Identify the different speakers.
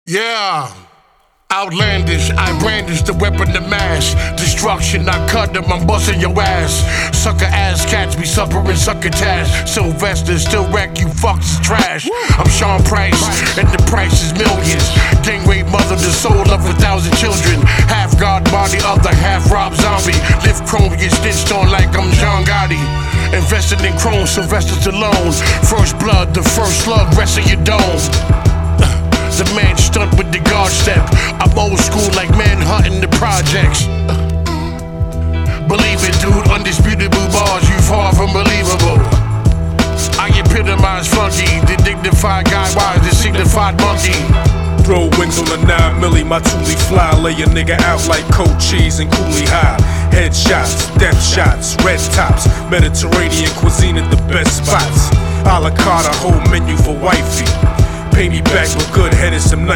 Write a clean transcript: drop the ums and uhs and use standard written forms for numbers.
Speaker 1: Yeah. Outlandish, I brandish the weapon to mash destruction. I cut them, I'm busting your ass. Sucker ass cats be suffering succotash. Sylvester still wreck you fucks trash. I'm Sean Price, and the price is millions. Gang rape mother, the soul of 1,000 children. Half God body, other half Rob Zombie. Lift chrome, get stitched on like I'm John Gotti. Invested in chrome, Sylvester Stallone. First blood, the first slug, rest of your dome. The man stunt with the guard step. I'm old school like man hunting the projects. Believe it, dude, undisputable bars, you far from believable. I epitomize funky, the dignified guy, wise, the signified monkey.
Speaker 2: Throw wings on the 9 milli, my toolie fly. Lay a nigga out like cold cheese and coolie high. Headshots, death shots, red tops. Mediterranean cuisine at the best spots. A la carte, a whole menu for wifey. Pay me back with good head and some nice